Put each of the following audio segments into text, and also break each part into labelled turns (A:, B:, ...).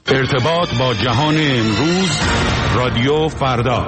A: ارتباط با جهان امروز، رادیو فردا.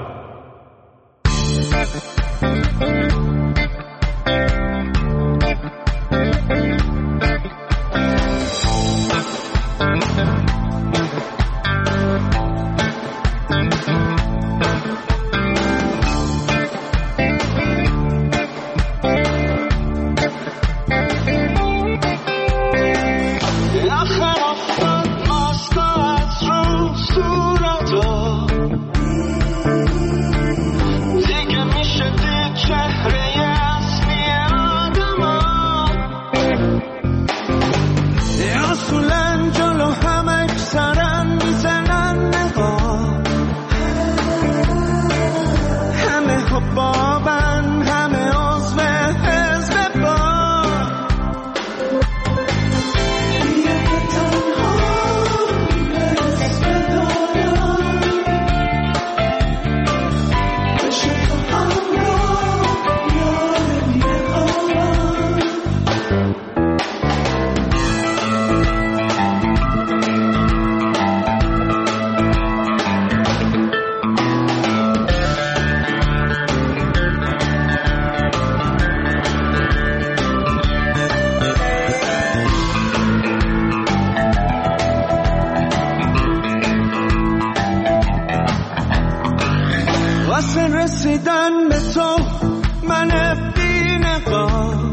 B: رسیدن به تو من بی نقاب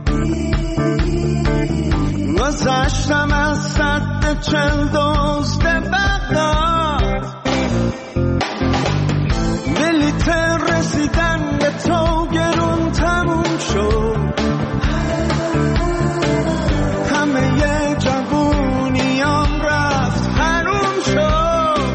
B: گذشتم از سد 40 دزد بغداد بلیط رسیدن به تو گرون تموم شد همه جوونیام رفت حروم شد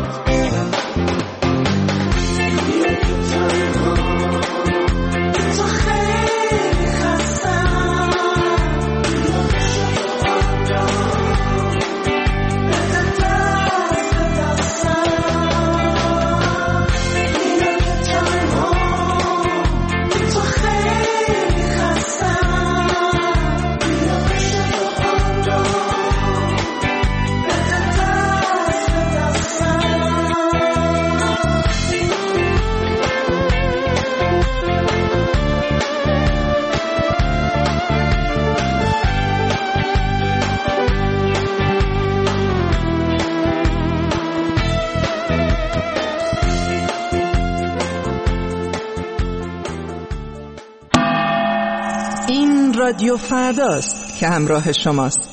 C: رادیو فرداست که همراه شماست.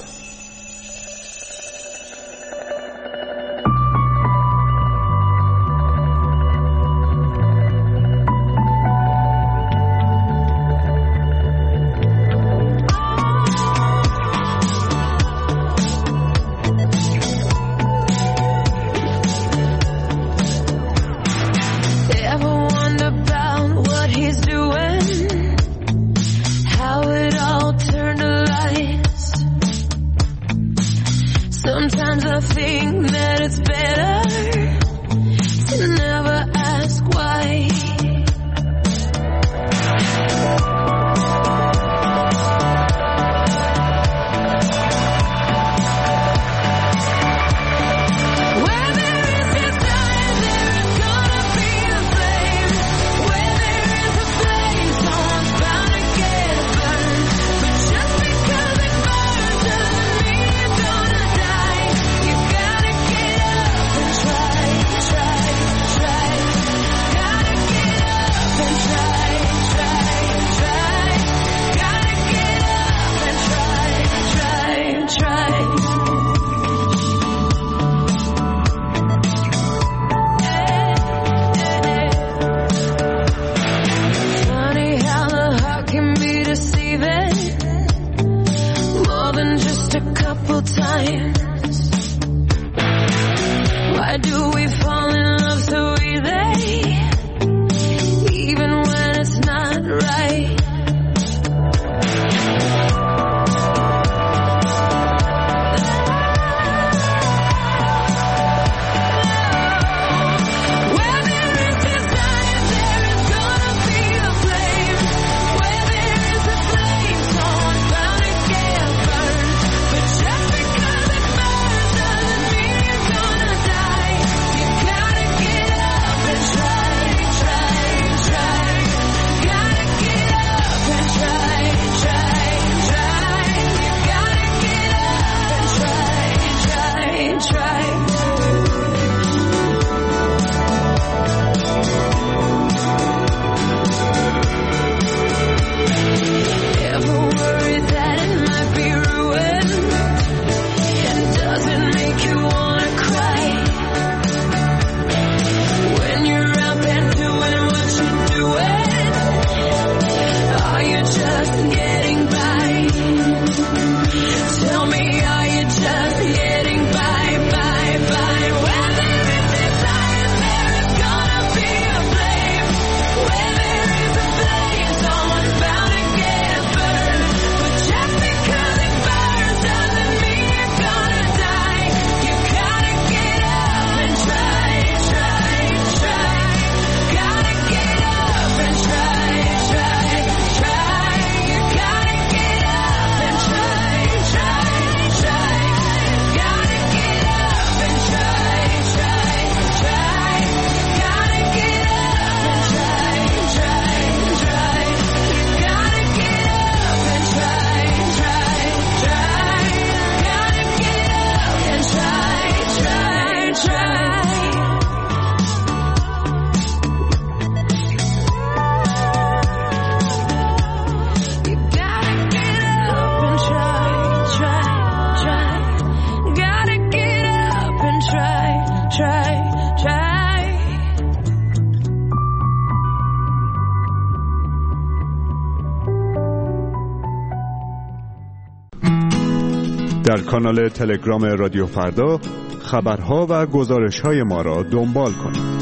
A: در کانال تلگرام رادیو فردا خبرها و گزارش‌های ما را دنبال کنید.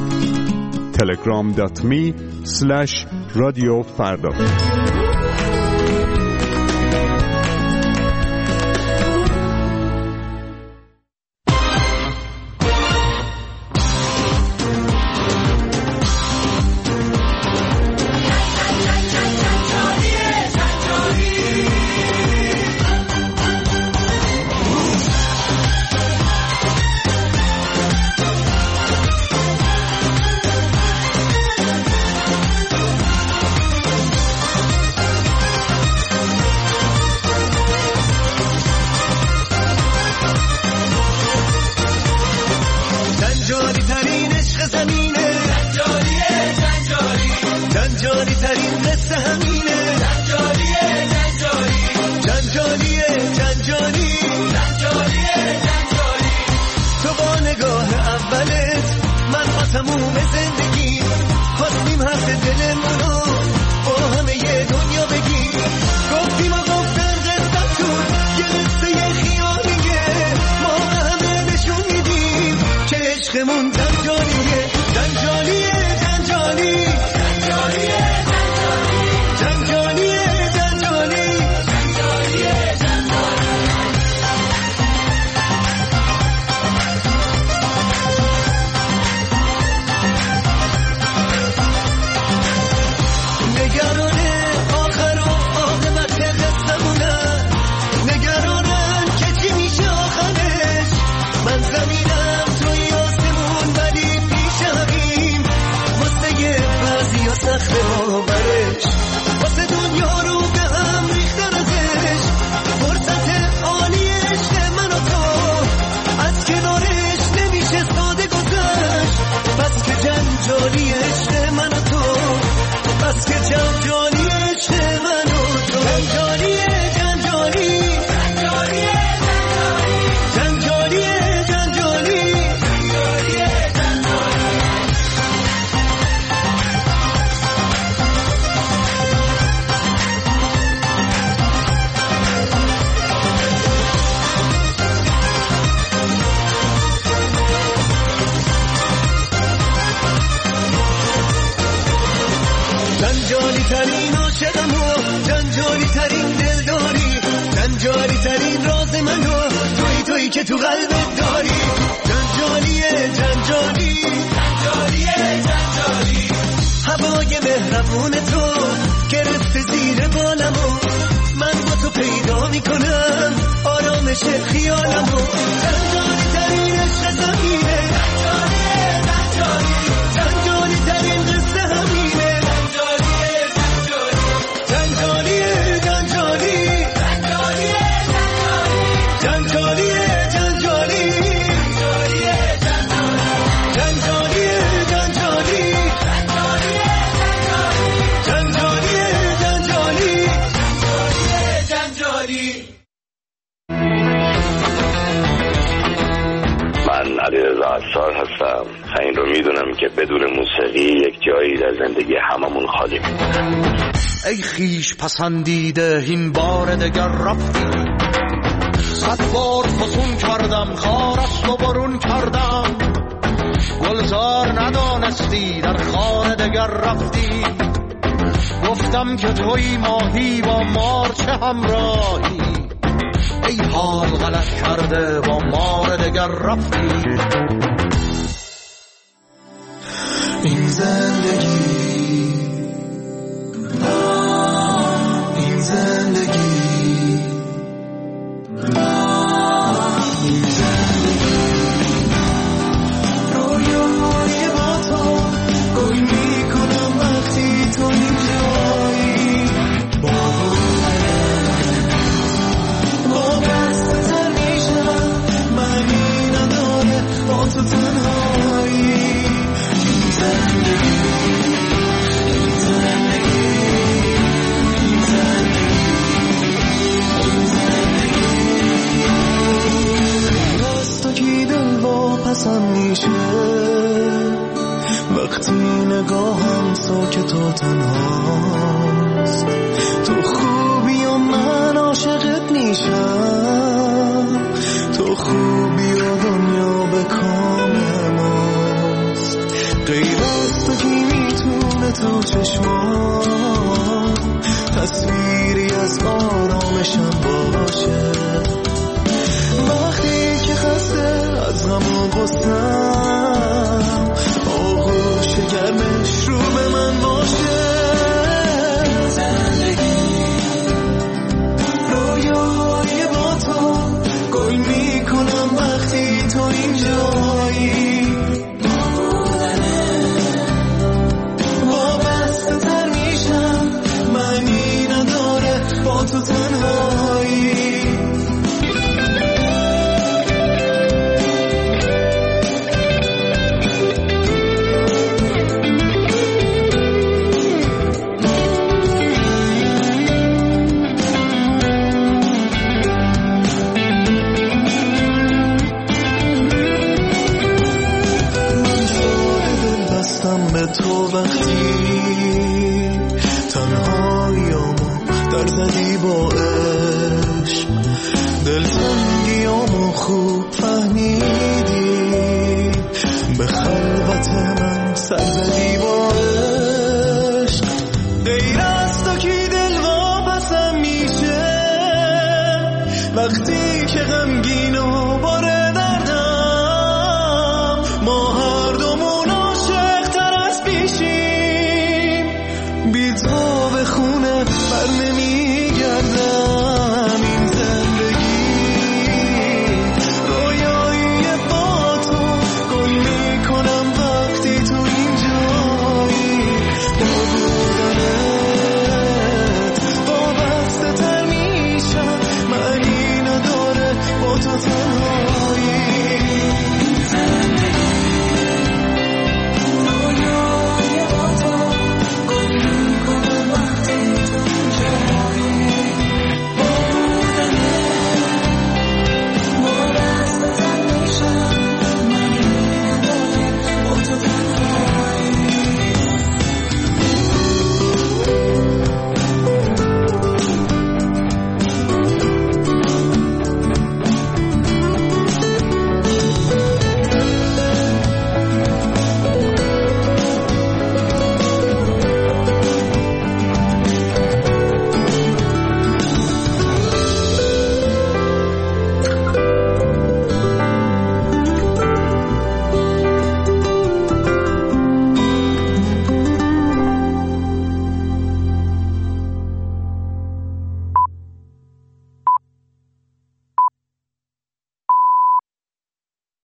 A: telegram.me/radiofarda.
B: که تو قلبت داری جنجالیه جنجالی هوای مهربون تو گرفته زیر بالمو من با تو پیدا میکنم آرامش خیالمو جنجالی ترین عشق زمینه جنجالی ترین قصه همینه جنجالیه جنجالی
D: علیرضا عصار هستم. این رو میدونم که بدون موسیقی یک جایی در زندگی هممون خالی میمونه.
E: ای خیش پسندیده این بار دگر رفتی، 100 بار فسون کردم خارست و برون کردم، گلزار ندانستی در خانه دگر رفتی، گفتم که توی ماهی با مار چه همراهی، ای حال غلط کرده با مار دگر رفتی.
B: این زندگی این زندگی این زندگی رویای با تو گل میکنم وقتی تو اینجایی با دست تر میشم معنی نداره با تو تنهایی. این زندگی این زندگی این زندگی این زندگی از تو کی دل واپسم میشه وقتی نگاهم ساکت و تنهاست، تو خوبی و من عاشقت میشم، تو خوبی و دنیا به کام ماست، غیر از تو کی میتونه تو چشمان تصویری از آرامشم باشه. وقتی که خسته از غم و غصه‌ام آغوش گرمش رو به من باشه. زندگی رویاهای با تو گل میکنم وقتی تو اینجایی، وابسته تر میشم معنی نداره با تو تنهایی. تو وقتی تنهاییامو در زدی با عشق، دلتنگیامو خوب فهمیدی.